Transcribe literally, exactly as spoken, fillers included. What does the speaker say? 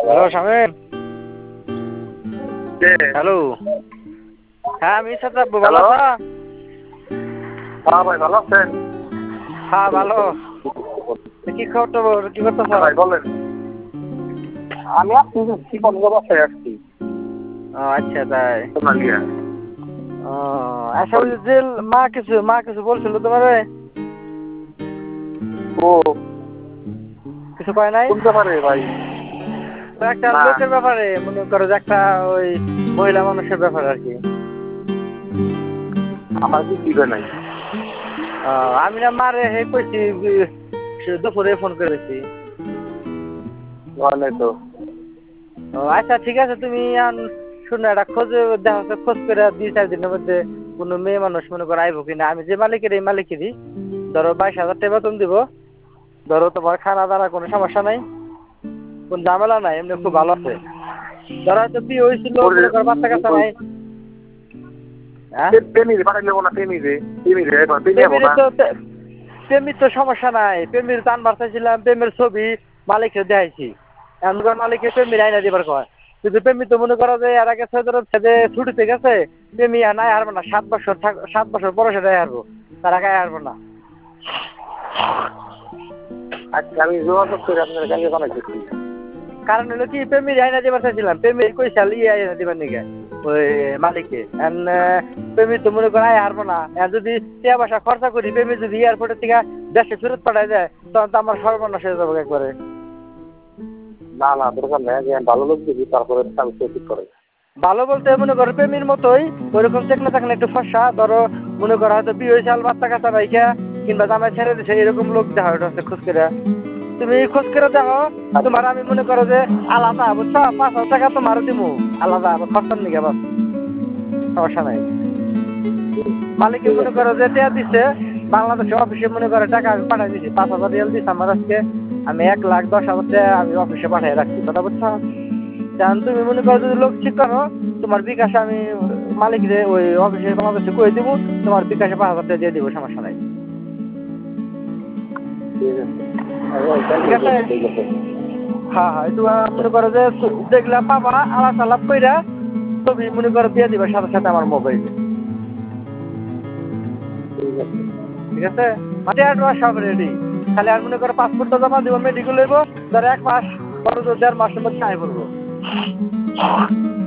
Hello Shamim. কে? Hello. হ্যাঁ আমি সাথে ভালো হ্যালো। আছো? হ্যাঁ ভাই ভালো আছেন? হ্যাঁ ভালো। কি খবর কি করতেছ? ভাই বলেন। আমি আপনি কি বন্ধ বাসায় আসছি ও আচ্ছা তাই। সোনালিয়া। ও আচ্ছা ওই যে মা কিছু মা কিছু বলছিল তোমারে? ও কিছু কয় নাই? কোন ব্যাপারে ভাই? তো একটা না লোকের ব্যাপারে মনে করো যে একটা ওই মহিলা মানুষের ব্যাপারে আর কি। আমার কি দিবে নাই। ও, আমি না মারে হে কইছি সে দুপুরে ফোন করেছি। মানে তো ও আচ্ছা ঠিক আছে তুমি আন শুনে একটা খোঁজ দেখা হচ্ছে খোঁজ করে দুই চার দিনের মধ্যে কোনো মেয়ে মানুষ মনে করো আইবো কিনা। আমি যে মালিকের এই মালিকেরই ধরো বাইশ হাজার টাকা বেতন দিব। ধরো তোমার খানা দানা কোনো সমস্যা নাই, কোন ঝামেলা নাই, এমনি খুব ভালো আছে। ধরো হয়তো বিয়ে হয়েছিল মনে করো বাচ্চা কাচ্চা নাই। হ্যাঁ প্রেমিরে পাঠাইলে না প্রেমিরে প্রেমিরে এবার প্রেমে যাবো প্রেমির না। তো প্রেমির তো সমস্যা নাই, প্রেমির টান বাড়তেছিলাম, প্রেমের ছবি মালিককে দেখাইছি। এমন মালিকের প্রেমির আইনা দিবার কয় কিন্তু প্রেমি তো মনে করো যে এর আগে ধরো ছেলে ছুটিতে গেছে, প্রেমি আর নাই হারবো না, সাত বছর থাক সাত বছর পরে সেটাই হারবো, তার আগে হারবো না। আজকে আমি যোগাযোগ করে আপনার কাছে বানাইতেছি। কারণ হলো কি প্রেমির আইনা দিবার চাইছিলাম, প্রেমির কইসা লিয়ে আইনা দিবার নিকে ওই মালিককে। এন প্রেমি তো মনে করো আয় হারবো না। এর যদি টাকা পয়সা খরচা করি প্রেমি যদি এয়ারপোর্টের থেকে দেশে ফেরত পাঠায় দেয় তখন তো আমার সর্বনাশ হয়ে যাবো একবারে। না না দরকার নেই, আগে আমি ভালো লোক দিবি তারপরে আমি ঠিক করে। ভালো বলতে মনে করো প্রেমির মতোই ওইরকম চেকনা চাকনা একটু ফসা ধরো মনে করো হয়তো বিয়ে হয়েছে বাচ্চা কাচ্চা ভাইকা কিংবা জামাই ছেড়ে দিছে এরকম লোক দেখা ওটা হচ্ছে খোঁজ করে। তুমি খোঁজ করে দেখো, তোমার আমি মনে করো যে আলাদা বুঝছো পাঁচ হাজার টাকা তোমারও দিমু আলাদা খরচার নিকে বাস, সমস্যা নাই। মালিকে ঠিক মনে আছে করো যে টাকা দিচ্ছে বাংলাদেশের অফিসে মনে করে টাকা আমি পাঠাই দিছি পাঁচ হাজার রিয়াল দিচ্ছে আমার আজকে, আমি এক লাখ দশ হাজার টাকা আমি অফিসে পাঠিয়ে রাখছি কথা বুঝছো। কারণ তুমি মনে করো যদি লোক ঠিক করো তোমার বিকাশে আমি মালিকরে ওই অফিসে বাংলাদেশে কয়ে দিব, তোমার বিকাশে পাঁচ হাজার টাকা দিয়ে দিব, সমস্যা নাই। ঠিক আছে ঠিক আছে ঠিক আছে। হ্যাঁ হ্যাঁ একটু মনে করো যে দেখলাম পাবা আলাপ আলাপ কইরা ছবি মনে করো দিয়ে দিবে সাথে সাথে আমার মোবাইলে। ঠিক আছে ঠিক আছে মাঠে আটবা সব রেডি, খালি আর মনে করো পাসপোর্টটা জমা দিব মেডিকেল লইব, ধর এক মাস বড় দেড় মাসের মধ্যে আয় করবো।